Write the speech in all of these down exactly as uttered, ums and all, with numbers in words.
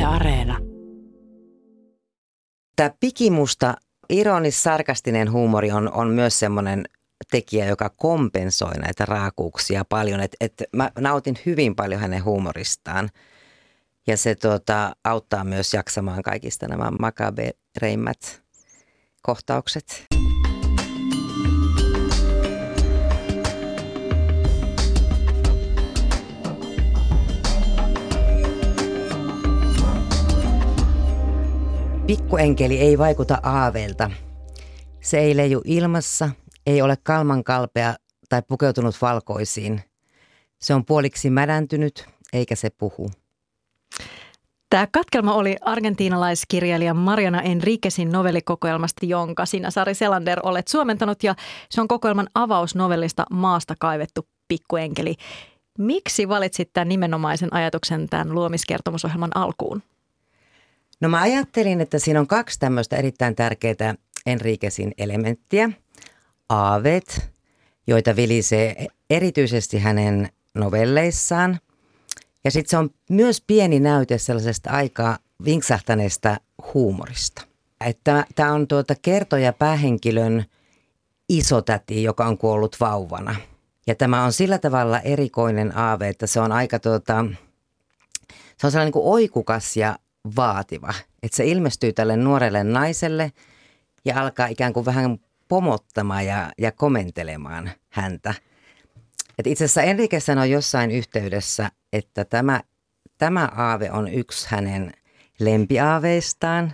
Areena. Tämä pikimusta, ironis-sarkastinen huumori on, on myös semmoinen tekijä, joka kompensoi näitä raakuuksia paljon. Et, et mä nautin hyvin paljon hänen huumoristaan ja se tuota, auttaa myös jaksamaan kaikista nämä makabereimmät kohtaukset. Pikkuenkeli ei vaikuta aaveelta. Se ei leiju ilmassa, ei ole kalmankalpea tai pukeutunut valkoisiin. Se on puoliksi mädäntynyt, eikä se puhu. Tämä katkelma oli argentiinalaiskirjailija Mariana Enriquezin novellikokoelmasta, jonka sinä, Sari Selander, olet suomentanut. Ja se on kokoelman avaus novellista Maasta kaivettu pikkuenkeli. Miksi valitsit tämän nimenomaisen ajatuksen tämän luomiskertomusohjelman alkuun? No mä ajattelin, että siinä on kaksi tämmöistä erittäin tärkeää Enriquezin elementtiä. Aaveet, joita vilisee erityisesti hänen novelleissaan. Ja sitten se on myös pieni näyte sellaisesta aika vinksahtaneesta huumorista. Tämä on tuota kertoja päähenkilön isotäti, joka on kuollut vauvana. Ja tämä on sillä tavalla erikoinen aave, että se on aika tuota, se on sellainen niin kuin oikukas ja vaativa. Että se ilmestyy tälle nuorelle naiselle ja alkaa ikään kuin vähän pomottamaan ja, ja komentelemaan häntä. Et itse asiassa Enriquez sanoi jossain yhteydessä, että tämä, tämä aave on yksi hänen lempiaaveistaan.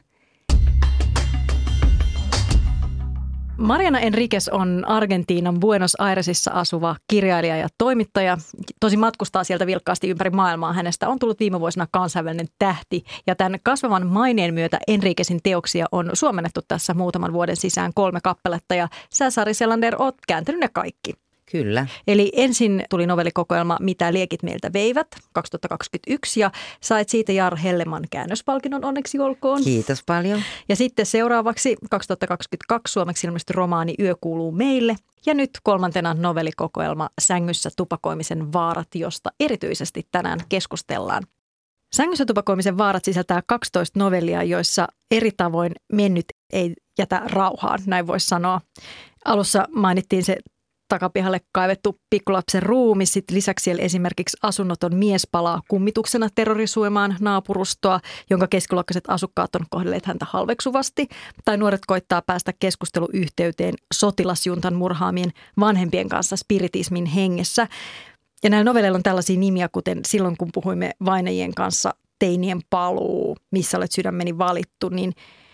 Mariana Enriquez on Argentiinan Buenos Airesissa asuva kirjailija ja toimittaja. Tosi matkustaa sieltä vilkkaasti ympäri maailmaa. Hänestä on tullut viime vuosina kansainvälinen tähti. Ja tämän kasvavan maineen myötä Enriquezin teoksia on suomennettu tässä muutaman vuoden sisään kolme kappaletta. Ja sä, Sari Selander, oot kääntänyt ne kaikki. Kyllä. Eli ensin tuli novellikokoelma Mitä liekit meiltä veivät kaksituhattakaksikymmentäyksi ja sait siitä Jar Helleman käännöspalkinnon, onneksi olkoon. Kiitos paljon. Ja sitten seuraavaksi kaksituhattakaksikymmentäkaksi suomeksi ilmestyi romaani Yö kuuluu meille ja nyt kolmantena novellikokoelma Sängyssä tupakoimisen vaarat, josta erityisesti tänään keskustellaan. Sängyssä tupakoimisen vaarat sisältää kaksitoista novellia, joissa eri tavoin mennyt ei jätä rauhaan, näin voisi sanoa. Alussa mainittiin se takapihalle kaivettu pikkulapsen ruumi. Sitten lisäksi siellä esimerkiksi asunnoton mies palaa kummituksena terrorisoimaan naapurustoa, jonka keskiluokkaiset asukkaat on kohdelleet häntä halveksuvasti. Tai nuoret koittaa päästä keskusteluyhteyteen sotilasjuntan murhaamien vanhempien kanssa spiritismin hengessä. Ja näillä novelleilla on tällaisia nimiä, kuten Silloin kun puhuimme vainajien kanssa, Teinien paluu, Missä olet sydämeni valittu. Niin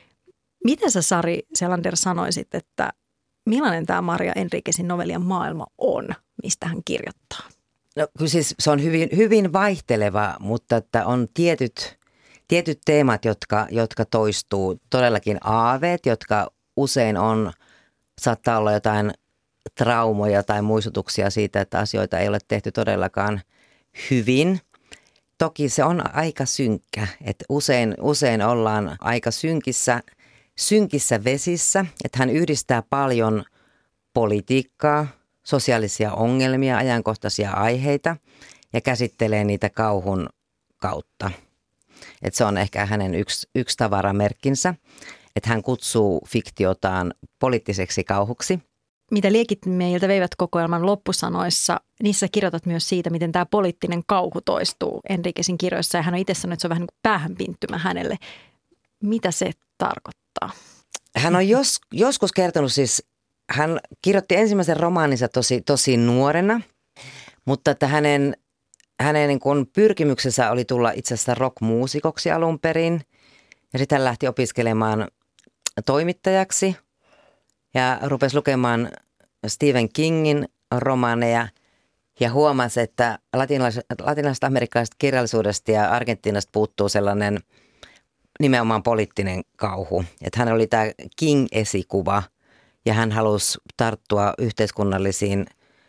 mitä sä, Sari Selander, sanoisit, että millainen tämä Maria Enriquezin novellien maailma on, mistä hän kirjoittaa? No kyllä siis se on hyvin, hyvin vaihteleva, mutta että on tietyt, tietyt teemat, jotka, jotka toistuu. Todellakin aaveet, jotka usein on, saattaa olla jotain traumoja tai muistutuksia siitä, että asioita ei ole tehty todellakaan hyvin. Toki se on aika synkkä, että usein, usein ollaan aika synkissä synkissä vesissä, että hän yhdistää paljon politiikkaa, sosiaalisia ongelmia, ajankohtaisia aiheita ja käsittelee niitä kauhun kautta. Että se on ehkä hänen yksi, yksi tavaramerkkinsä, että hän kutsuu fiktiotaan poliittiseksi kauhuksi. Mitä liekit meiltä veivät kokoelman loppusanoissa, niissä kirjoitat myös siitä, miten tämä poliittinen kauhu toistuu Enriquezin kirjoissa. Ja hän on itse sanonut, että se on vähän niin kuin päähänpinttymä hänelle. Mitä se tarkoittaa? Hän on jos, joskus kertonut siis, hän kirjoitti ensimmäisen romaaninsa tosi, tosi nuorena, mutta että hänen, hänen niin kuin pyrkimyksensä oli tulla itse asiassa rockmuusikoksi alun perin. Ja sitten hän lähti opiskelemaan toimittajaksi ja rupesi lukemaan Stephen Kingin romaaneja ja huomasi, että latinalaisesta amerikkalaisesta kirjallisuudesta ja Argentiinasta puuttuu sellainen nimenomaan poliittinen kauhu. Että hän oli tämä King-esikuva ja hän halusi tarttua yhteiskunnallisiin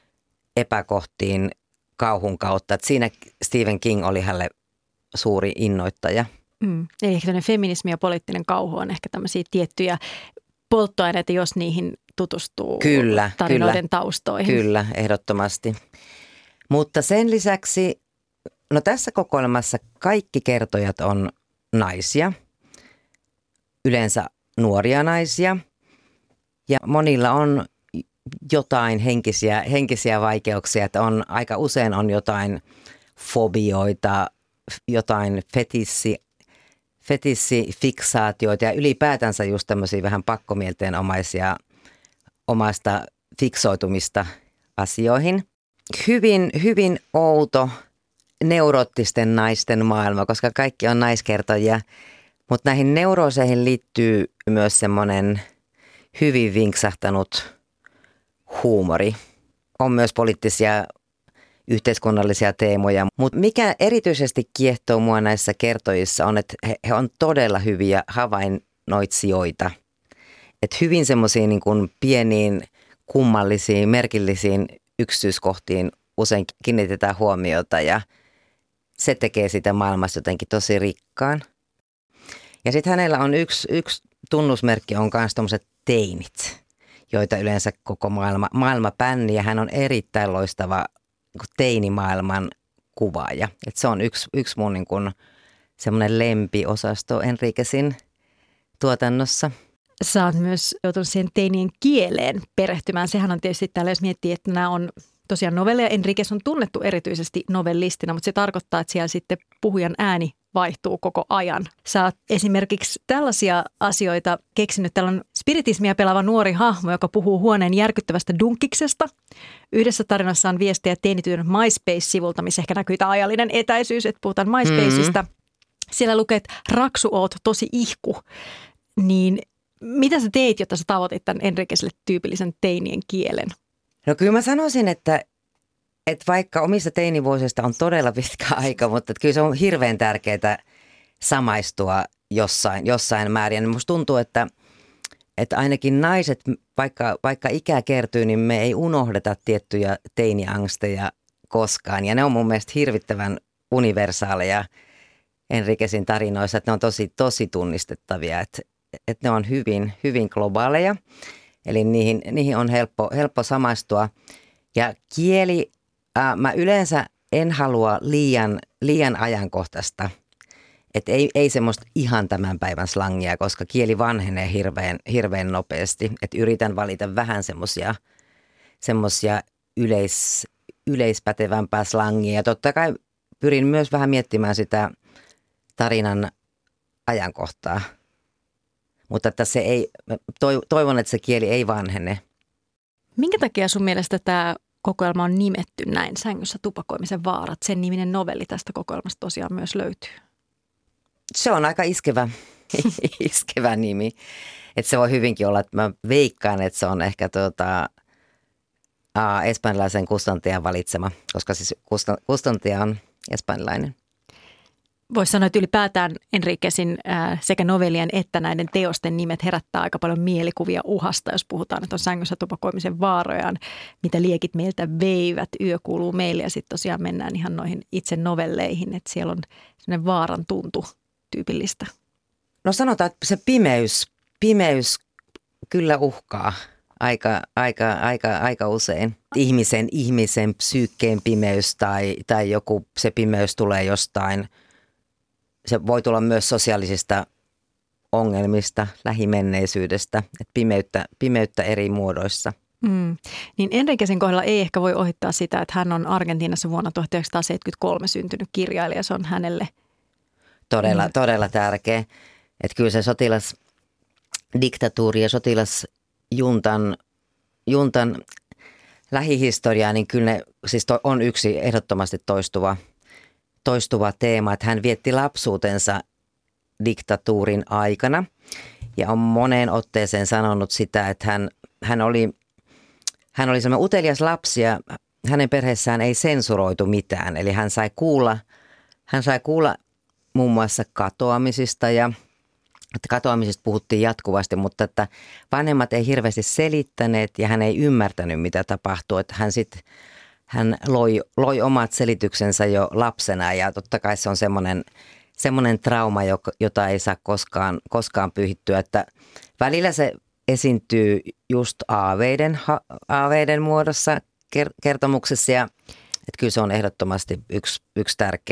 epäkohtiin kauhun kautta. Että siinä Stephen King oli hänelle suuri innoittaja. Mm. Eli ehkä feminismi ja poliittinen kauhu on ehkä tämmöisiä tiettyjä polttoaineita, jos niihin tutustuu kyllä, tarinoiden kyllä, taustoihin. Kyllä, ehdottomasti. Mutta sen lisäksi, no tässä kokoelmassa kaikki kertojat on naisia, yleensä nuoria naisia ja monilla on jotain henkisiä, henkisiä vaikeuksia, että on, aika usein on jotain fobioita, jotain fetissi, fetissifiksaatioita ja ylipäätänsä just tämmöisiä vähän pakkomielteenomaisia omasta fiksoitumista asioihin. Hyvin, hyvin outo neuroottisten naisten maailma, koska kaikki on naiskertojia, mutta näihin neurooseihin liittyy myös semmoinen hyvin vinksahtanut huumori. On myös poliittisia yhteiskunnallisia teemoja, mutta mikä erityisesti kiehtoo mua näissä kertojissa on, että he, he on todella hyviä havainnoitsijoita. Että hyvin semmoisiin niin kuin pieniin, kummallisiin, merkillisiin yksityiskohtiin usein kiinnitetään huomiota ja se tekee sitä maailmasta jotenkin tosi rikkaan. Ja sitten hänellä on yksi, yksi tunnusmerkki on myös tommoset teinit, joita yleensä koko maailma, maailma pänni ja hän on erittäin loistava teinimaailman kuvaaja. Et se on yksi, yksi mun niin kun semmoinen lempiosasto Enriquezin tuotannossa. Sä oot myös joutunut siihen teinien kieleen perehtymään. Sehän on tietysti täällä, jos miettii, että nämä on tosiaan novelleja. Enriquez on tunnettu erityisesti novellistina, mutta se tarkoittaa, että siellä sitten puhujan ääni vaihtuu koko ajan. Sä oot esimerkiksi tällaisia asioita keksinyt. Täällä on spiritismia pelaava nuori hahmo, joka puhuu huoneen järkyttävästä dunkiksesta. Yhdessä tarinassa on viestiä teinityön MySpace-sivulta, missä ehkä näkyy tämä ajallinen etäisyys, että puhutaan MySpaceista. Mm-hmm. Siellä lukee, että raksu oot tosi ihku. Niin mitä sä teit, jotta sä tavoitit tämän Enriquezille tyypillisen teinien kielen? No kyllä mä sanoisin, että, että vaikka omista teinivuosista on todella pitkä aika, mutta kyllä se on hirveän tärkeää samaistua jossain, jossain määrin. Musta tuntuu, että, että ainakin naiset, vaikka, vaikka ikää kertyy, niin me ei unohdeta tiettyjä teiniangsteja koskaan. Ja ne on mun mielestä hirvittävän universaaleja Enriquezin tarinoissa, että ne on tosi, tosi tunnistettavia, että, että ne on hyvin, hyvin globaaleja. Eli niihin, niihin on helppo, helppo samaistua. Ja kieli, ää, mä yleensä en halua liian, liian ajankohtaista. Että ei, ei semmoista ihan tämän päivän slangia, koska kieli vanhenee hirveän, hirveän nopeasti. Että yritän valita vähän semmoisia semmoisia yleis, yleispätevämpää slangia. Ja totta kai pyrin myös vähän miettimään sitä tarinan ajankohtaa. Mutta että se ei, toivon, että se kieli ei vanhene. Minkä takia sun mielestä tämä kokoelma on nimetty näin, Sängyssä tupakoimisen vaarat? Sen niminen novelli tästä kokoelmasta tosiaan myös löytyy. Se on aika iskevä, iskevä nimi. Että se voi hyvinkin olla, että mä veikkaan, että se on ehkä tuota, aa, espanjalaisen kustantajan valitsema, koska siis kustantaja on espanjalainen. Voisi sanoa, että ylipäätään Enriquezin ää, sekä novellien että näiden teosten nimet herättää aika paljon mielikuvia uhasta, jos puhutaan, että on Sängyssä tupakoimisen vaarojaan, mitä liekit meiltä veivät, yö kuuluu meille ja sitten tosiaan mennään ihan noihin itse novelleihin, että siellä on sellainen vaaran tuntu tyypillistä. No sanotaan, että se pimeys, pimeys kyllä uhkaa aika, aika, aika, aika usein. Ihmisen, ihmisen psyykkeen pimeys tai, tai joku se pimeys tulee jostain. Se voi tulla myös sosiaalisista ongelmista, lähimenneisyydestä, että pimeyttä, pimeyttä eri muodoissa. Mm. Niin Enriquezin kohdalla ei ehkä voi ohittaa sitä, että hän on Argentiinassa vuonna tuhatyhdeksänsataaseitsemänkymmentäkolme syntynyt kirjailija. Se on hänelle todella, mm. todella tärkeä. Että kyllä se sotilasdiktatuuri ja sotilasjuntan juntan lähihistoria, niin kyllä ne siis to, on yksi ehdottomasti toistuva toistuva teema, että hän vietti lapsuutensa diktatuurin aikana ja on moneen otteeseen sanonut sitä, että hän, hän oli, hän oli sellainen utelias lapsi ja hänen perheessään ei sensuroitu mitään. Eli hän sai kuulla, hän sai kuulla muun muassa katoamisista ja että katoamisista puhuttiin jatkuvasti, mutta että vanhemmat ei hirveästi selittäneet ja hän ei ymmärtänyt, mitä tapahtuu. Että hän sitten Hän loi, loi omat selityksensä jo lapsena ja totta kai se on semmoinen, semmoinen trauma, jota ei saa koskaan, koskaan pyyhittyä. Että välillä se esiintyy just aaveiden, aaveiden muodossa kertomuksessa ja että kyllä se on ehdottomasti yksi, yksi tärkeä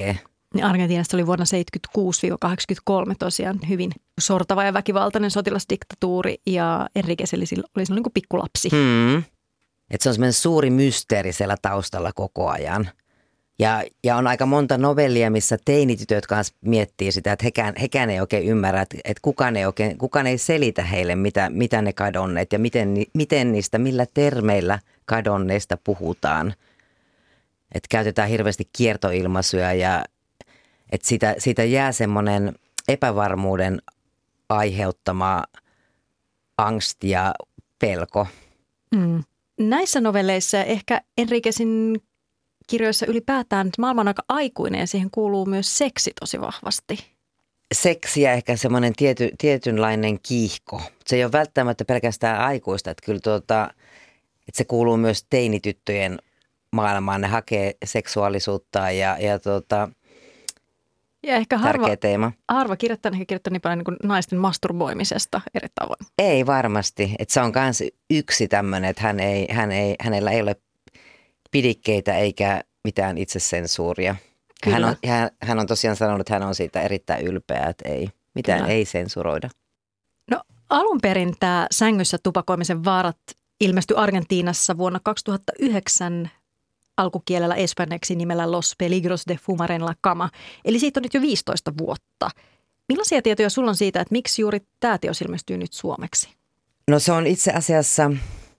Argentiinassa oli vuonna seitsemänkymmentäkuusi kahdeksankymmentäkolme tosiaan hyvin sortava ja väkivaltainen sotilasdiktatuuri ja Enriquez oli silloin niin kuin pikkulapsi. Hmm. Että se on semmoinen suuri mysteeri siellä taustalla koko ajan. Ja, ja on aika monta novellia, missä teinitytöt kanssa miettii sitä, että hekään, hekään ei oikein ymmärrä, että, että kukaan, ei oikein, kukaan ei selitä heille, mitä, mitä ne kadonneet ja miten, miten niistä, millä termeillä kadonneista puhutaan. Että käytetään hirveästi kiertoilmaisuja ja että siitä, siitä jää semmoinen epävarmuuden aiheuttama angsti ja pelko. Mm. Näissä novelleissa ja ehkä Enriquezin kirjoissa ylipäätään maailma on aika aikuinen ja siihen kuuluu myös seksi tosi vahvasti. Seksi ja ehkä semmoinen tiety, tietynlainen kiihko. Se ei ole välttämättä pelkästään aikuista, että kyllä tuota, että se kuuluu myös teinityttöjen maailmaan. Ne hakee seksuaalisuutta ja, ja tuota, ja ehkä harva, tärkeä teema. Harva kirjoittaa ehkä kirjoittaa niin paljon niin kuin naisten masturboimisesta eri tavoin. Ei varmasti. Että se on myös yksi tämmöinen, että hän ei, hän ei, hänellä ei ole pidikkeitä eikä mitään itsesensuuria. Hän on, hän, hän on tosiaan sanonut, että hän on siitä erittäin ylpeä, että ei, mitään Kyllä. ei sensuroida. No alun perin tämä Sängyssä tupakoimisen vaarat ilmestyi Argentiinassa vuonna kaksituhattayhdeksän alkukielellä espanjaksi nimellä Los Peligros de Fumar en la Cama. Eli siitä on nyt jo viisitoista vuotta. Millaisia tietoja sulla on siitä, että miksi juuri tämä teos ilmestyy nyt suomeksi? No se on itse asiassa,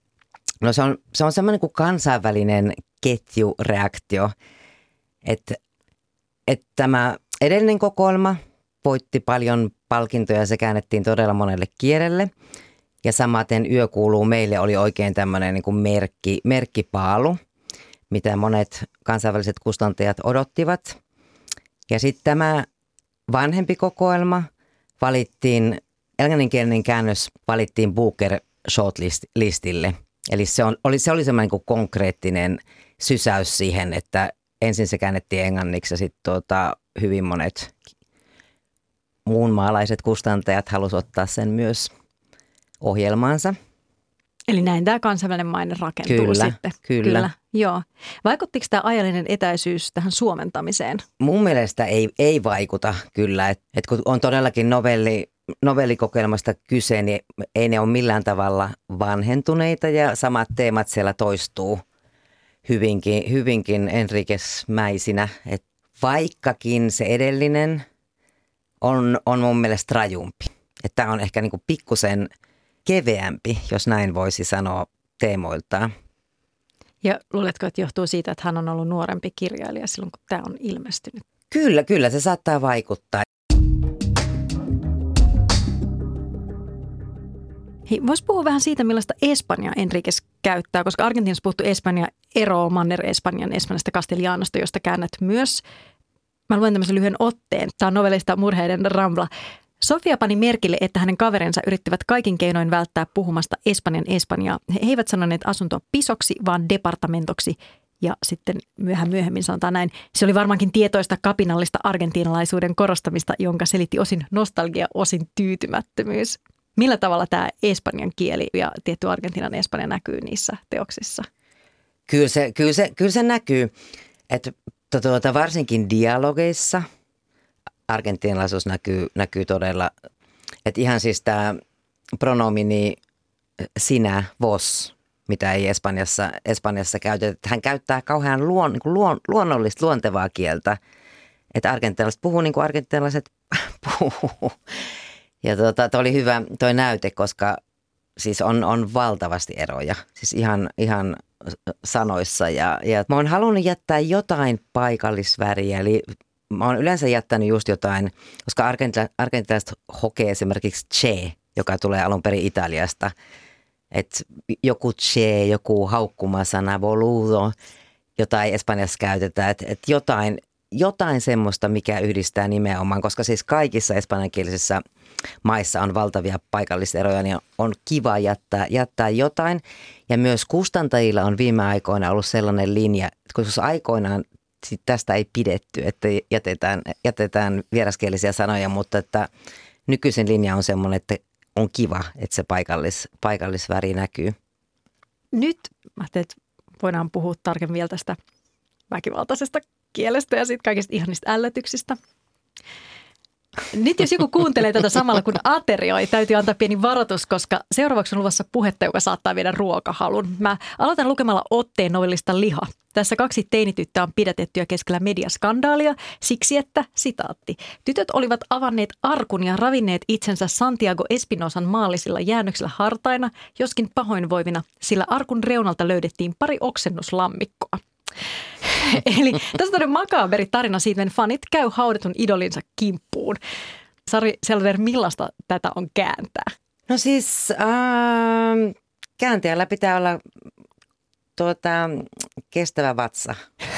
no se on, se on semmoinen kuin kansainvälinen ketjureaktio, että, että tämä edellinen kokoelma voitti paljon palkintoja, se käännettiin todella monelle kielelle. Ja samaten Yö kuuluu meille oli oikein tämmöinen niin kuin merkki, merkkipaalu, mitä monet kansainväliset kustantajat odottivat. Ja sitten tämä vanhempi kokoelma valittiin, englanninkielinen käännös valittiin Booker shortlistille. Eli se, on, oli, se oli semmoinen niin kuin konkreettinen sysäys siihen, että ensin se käännettiin englanniksi ja sitten tuota, hyvin monet muunmaalaiset kustantajat halusivat ottaa sen myös ohjelmaansa. Eli näin tämä kansainvälinen maine rakentuu kyllä, sitten. Kyllä, kyllä. Joo. Vaikuttiko tämä ajallinen etäisyys tähän suomentamiseen? Mun mielestä ei, ei vaikuta kyllä. Et, et kun on todellakin novelli, novellikokoelmasta kyse, niin ei ne ole millään tavalla vanhentuneita ja samat teemat siellä toistuu hyvinkin, hyvinkin Enriquez-mäisinä. Et vaikkakin se edellinen on, on mun mielestä rajumpi. Tämä on ehkä niinku pikkusen keveämpi, jos näin voisi sanoa teemoiltaan. Ja luuletko, että johtuu siitä, että hän on ollut nuorempi kirjailija silloin, kun tämä on ilmestynyt? Kyllä, kyllä. Se saattaa vaikuttaa. Hei, vois puhua vähän siitä, millaista Espanjaa Enriquez käyttää, koska Argentiinassa puhuttu Espanja eroo Manner-Espanjan, Espanjasta Castellanosta, josta käännät myös. Mä luen tämmöisen lyhyen otteen. Tämä on novellista Murheiden Rambla. Sofia pani merkille, että hänen kaverinsa yrittivät kaikin keinoin välttää puhumasta Espanjan Espanjaa. He eivät sanoneet asuntoa pisoksi, vaan departamentoksi. Ja sitten myöhään myöhemmin sanotaan näin. Se oli varmaankin tietoista kapinallista argentiinalaisuuden korostamista, jonka selitti osin nostalgia, osin tyytymättömyys. Millä tavalla tämä espanjan kieli ja tietty Argentiinan Espanja näkyy niissä teoksissa? Kyllä se, kyllä se, kyllä se näkyy, että tuota, varsinkin dialogeissa argentiinalaisuus näkyy, näkyy todella, että ihan siis tämä pronomini sinä, vos, mitä ei Espanjassa, Espanjassa käytetä. Hän käyttää kauhean luon, niin kuin luon, luonnollista, luontevaa kieltä, että argentiinalaiset puhuu niin kuin argentiinalaiset puhuu. Ja tuota, toi oli hyvä toi näyte, koska siis on, on valtavasti eroja, siis ihan, ihan sanoissa. Ja, ja mä oon halunnut jättää jotain paikallisväriä, eli mä oon yleensä jättänyt just jotain, koska argentinalaiset hokee esimerkiksi che, joka tulee alun perin Italiasta. Että joku che, joku haukkumasana, boludo, jota ei Espanjassa käytetä, että et jotain, jotain semmoista, mikä yhdistää nimenomaan, koska siis kaikissa espanjankielisissä maissa on valtavia paikalliseroja, niin on kiva jättää, jättää jotain. Ja myös kustantajilla on viime aikoina ollut sellainen linja, että koska aikoinaan sit tästä ei pidetty, että jätetään, jätetään vieraskielisiä sanoja, mutta että nykyisin linja on semmoinen, että on kiva, että se paikallis, paikallisväri näkyy. Nyt mä ajattelin, että voidaan puhua tarkemmin vielä tästä väkivaltaisesta kielestä ja sitten kaikista ihanista ällötyksistä. Nyt jos joku kuuntelee tätä samalla kun aterioi, täytyy antaa pieni varoitus, koska seuraavaksi on luvassa puhetta, joka saattaa viedä ruokahalun. Mä aloitan lukemalla otteen novellista Liha. Tässä kaksi teinityttöä on pidätetty ja keskellä mediaskandaalia siksi, että, sitaatti, tytöt olivat avanneet arkun ja ravinneet itsensä Santiago Espinosan maallisilla jäännöksillä hartaina, joskin pahoinvoivina, sillä arkun reunalta löydettiin pari oksennuslammikkoa. Eli tässä on makaberi tarina siitä, että fanit käy haudetun idolinsa kimppuun. Sari Selver, millaista tätä on kääntää? No siis äh, kääntäjällä pitää olla tuota, kestävä vatsa.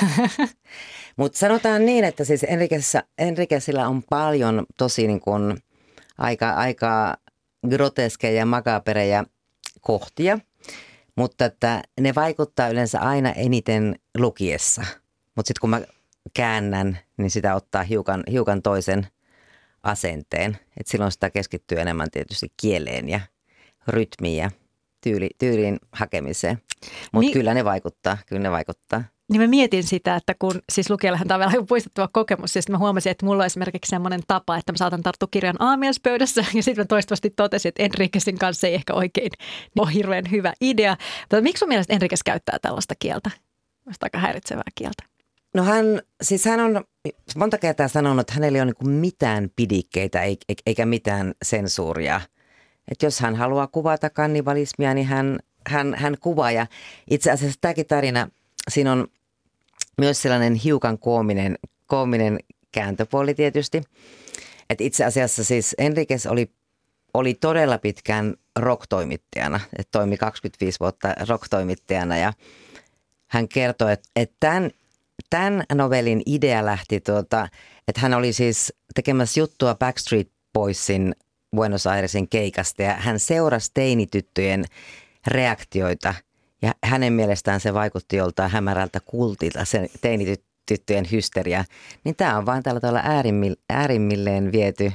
Mutta sanotaan niin, että siis Enriquesillä on paljon tosi niin kuin aika, aika groteskeja ja makabereja kohtia. Mutta että ne vaikuttaa yleensä aina eniten lukiessa. Mutta sitten kun mä käännän, niin sitä ottaa hiukan, hiukan toisen asenteen. Et silloin sitä keskittyy enemmän tietysti kieleen ja rytmiin ja tyyli, tyyliin hakemiseen. Mutta niin, kyllä ne vaikuttaa, kyllä ne vaikuttaa. Niin mä mietin sitä, että kun siis lukijallehan tämä on vielä puistettava kokemus. Ja sitten mä huomasin, että mulla on esimerkiksi semmoinen tapa, että mä saatan tarttua kirjan aamiaispöydässä. Ja sitten mä toistuvasti totesin, että Enriquesin kanssa ei ehkä oikein ole hirveän hyvä idea. Mutta miksi sun mielestä Enriquez käyttää tällaista kieltä? Mielestäni aika häiritsevää kieltä. No hän, siis hän on monta kertaa sanonut, että hänellä ei ole niin mitään pidikkeitä eikä mitään sensuuria. Että jos hän haluaa kuvata kannibalismia, niin hän, hän, hän kuvaa. Ja itse asiassa tämäkin tarina, siinä on myös sellainen hiukan koominen, koominen kääntöpuoli tietysti. Että itse asiassa siis Enriquez oli, oli todella pitkään rock-toimittajana. Että toimi kaksikymmentäviisi vuotta rock-toimittajana ja hän kertoi, että, että tämän, tämän novellin idea lähti tuota, että hän oli siis tekemässä juttua Backstreet Boysin Buenos Airesin keikasta ja hän seurasi teinityttöjen reaktioita ja hänen mielestään se vaikutti joltain hämärältä kultilta, se teinityttöjen hysteria. Niin tämä on vaan tällä tavalla äärimmilleen viety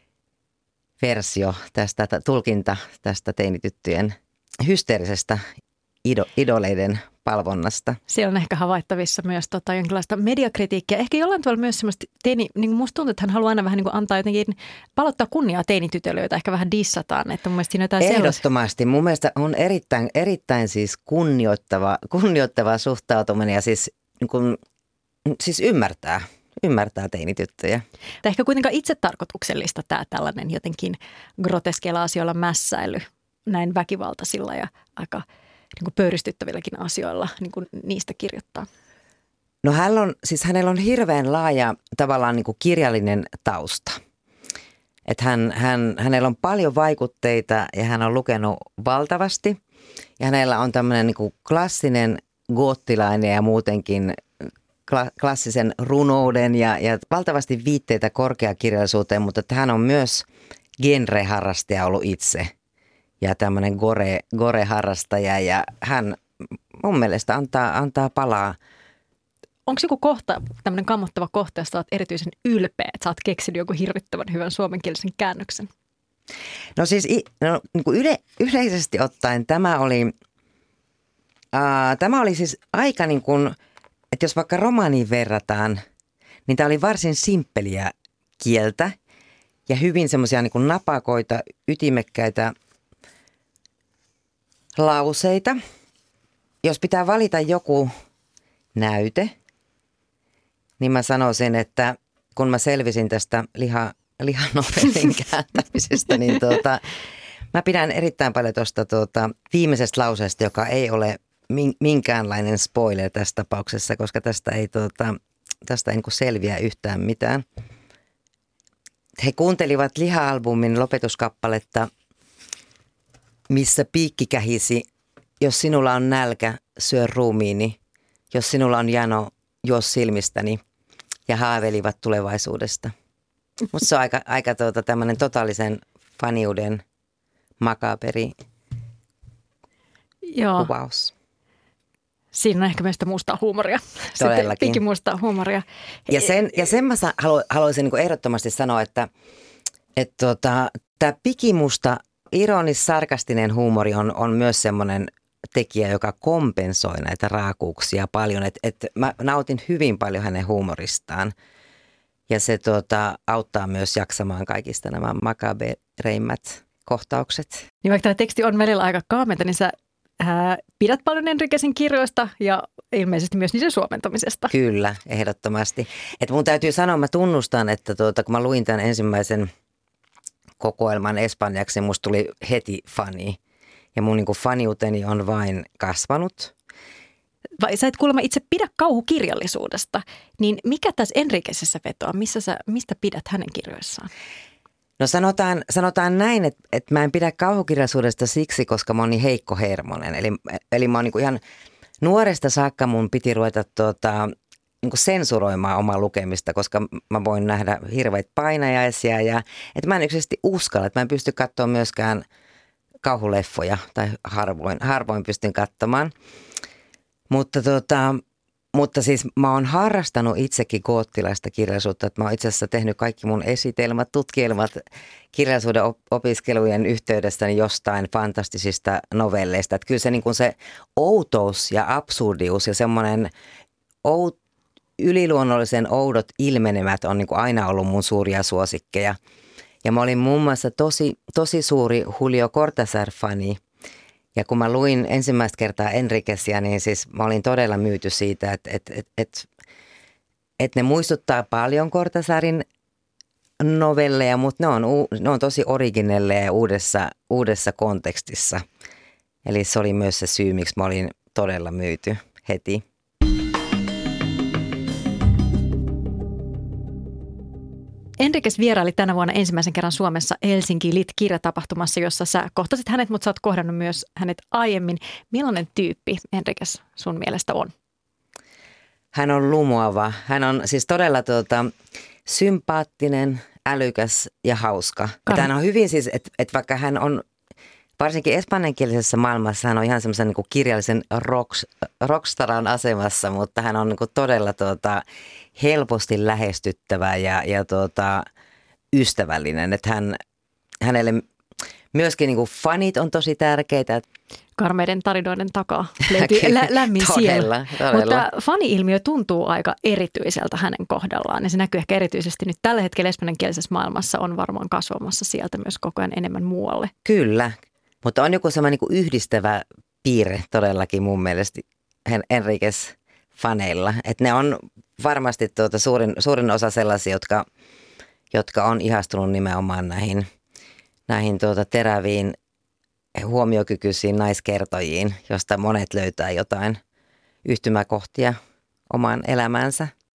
versio tästä, tulkinta tästä teinityttöjen hysteerisestä ido, idoleiden palvonnasta. Siellä on ehkä havaittavissa myös tota, jonkinlaista mediakritiikkiä. Ehkä jollain tavalla myös semmoista teini, niin kuin musta tuntuu, että hän haluaa aina vähän niin kuin antaa jotenkin, palottaa kunniaa teinitytöille, joita ehkä vähän dissataan. Että mun mielestä siinä jotain ehdottomasti. Sellaisia. Mun mielestä on erittäin, erittäin siis kunnioittava, kunnioittava suhtautuminen ja siis, niin kuin, siis ymmärtää, ymmärtää teinityttöjä. Tämä ehkä kuitenkaan itse tarkoituksellista tämä tällainen jotenkin groteskeilla asioilla mässäily näin väkivaltaisilla ja aika niin kuin pöyristyttävilläkin asioilla niin kuin niistä kirjoittaa. No hän on, siis hänellä on hirveän laaja tavallaan niin kuin kirjallinen tausta. Että hän, hän, hänellä on paljon vaikutteita ja hän on lukenut valtavasti. Ja hänellä on tämmöinen niin kuin klassinen goottilainen ja muutenkin kla, klassisen runouden ja, ja valtavasti viitteitä korkeakirjallisuuteen, mutta että hän on myös genreharrastaja ollut itse. Ja tämmöinen gore, gore-harrastaja ja hän mun mielestä antaa, antaa palaa. Onko joku kohta, tämmöinen kammottava kohta, josta olet erityisen ylpeä, että sä oot keksinyt joku hirvittävän hyvän suomenkielisen käännöksen? No siis no, niin kuin yle, yleisesti ottaen tämä oli, ää, tämä oli siis aika niin kuin, että jos vaikka romaaniin verrataan, niin tämä oli varsin simppeliä kieltä ja hyvin semmoisia niin kuin napakoita, ytimekkäitä lauseita. Jos pitää valita joku näyte, niin mä sanoisin, että kun mä selvisin tästä liha, lihanovellin kääntämisestä, niin tuota, mä pidän erittäin paljon tuosta tuota, viimeisestä lauseesta, joka ei ole minkäänlainen spoiler tässä tapauksessa, koska tästä ei, tuota, tästä ei niin kuin selviä yhtään mitään. He kuuntelivat Liha-albumin lopetuskappaletta, missä piikki kähisi, jos sinulla on nälkä, syö ruumiini, jos sinulla on jano, juo silmistäni, ja haavelivat tulevaisuudesta. Mutta se on aika, aika tuota, tämmöinen totaalisen faniuden makaberi Joo. kuvaus. Siinä on ehkä myös sitä mustaa huumoria. Todellakin. Pikki mustaa huumoria. Ja sen, ja sen mä halu, haluaisin niin kuin ehdottomasti sanoa, että et tota, tämä pikimusta ironis-sarkastinen huumori on, on myös semmoinen, tekijä, joka kompensoi näitä raakuuksia paljon. Et, et mä nautin hyvin paljon hänen huumoristaan ja se tuota, auttaa myös jaksamaan kaikista nämä makabereimmät kohtaukset. Niin vaikka tämä teksti on välillä aika kaamenta, niin sä ää, pidät paljon Enriquesin kirjoista ja ilmeisesti myös niiden suomentamisesta. Kyllä, ehdottomasti. Et mun täytyy sanoa, mä tunnustan, että tuota, kun mä luin tämän ensimmäisen kokoelman espanjaksi, musta tuli heti fani. Ja mun niin kuin faniuteni on vain kasvanut. Vai sä et kuulemma itse pidä kauhukirjallisuudesta, niin mikä tässä Enriquesessä vetoaa? Missä sä, mistä pidät hänen kirjoissaan? No sanotaan, sanotaan näin, että, että mä en pidä kauhukirjallisuudesta siksi, koska mä oon niin heikkohermonen. Eli, eli mä oon niin kuin ihan nuoresta saakka mun piti ruveta tuota, niin kuin sensuroimaan omaa lukemista, koska mä voin nähdä hirveitä painajaisia. Ja, että mä en yksisesti uskalla, että mä en pysty katsoa myöskään kauhuleffoja tai harvoin, harvoin pystyn katsomaan. Mutta, tota, mutta siis mä oon harrastanut itsekin goottilaista kirjallisuutta. Että mä oon itse asiassa tehnyt kaikki mun esitelmät, tutkielmat kirjallisuuden opiskelujen yhteydessäni jostain fantastisista novelleista. Että kyllä se, niin kuin se outous ja absurdius ja semmoinen out, yliluonnollisen oudot ilmenemät on niin kuin aina ollut mun suuria suosikkeja. Ja mä olin muun muassa tosi, tosi suuri Julio Cortázar-fani. Ja kun mä luin ensimmäistä kertaa Enriquesia, niin siis mä olin todella myyty siitä, että, että, että, että, että ne muistuttaa paljon Cortázarin novelleja, mutta ne on, ne on tosi originelleja uudessa, uudessa kontekstissa. Eli se oli myös se syy, miksi mä olin todella myyty heti. Enriquez vieraili tänä vuonna ensimmäisen kerran Suomessa Helsinki Lit-kirjatapahtumassa, jossa sä kohtasit hänet, mutta sä oot kohdannut myös hänet aiemmin. Millainen tyyppi Enriquez sun mielestä on? Hän on lumoava. Hän on siis todella tuota, sympaattinen, älykäs ja hauska. Että hän on hyvin siis, että, että vaikka hän on varsinkin espanjankielisessä maailmassa, hän on ihan semmoisen niin kuin kirjallisen rocks, rockstaran asemassa, mutta hän on niin kuin todella tuota, helposti lähestyttävä ja, ja tuota, ystävällinen. Että hän, hänelle myöskin niin kuin fanit on tosi tärkeitä. Karmeiden tarinoiden takaa löytyy lä- lämmin todella, sielu. todella. Mutta fani-ilmiö tuntuu aika erityiseltä hänen kohdallaan ja se näkyy ehkä erityisesti nyt tällä hetkellä espanjankielisessä maailmassa on varmaan kasvamassa sieltä myös koko ajan enemmän muualle. Kyllä, mutta on joku semmoinen niin kuin yhdistävä piirre todellakin mun mielestä Enriquez-faneilla. Että ne on varmasti tuota suurin, suurin osa sellaisia, jotka, jotka on ihastunut nimenomaan näihin, näihin tuota teräviin huomiokykyisiin naiskertojiin, josta monet löytää jotain yhtymäkohtia omaan elämäänsä.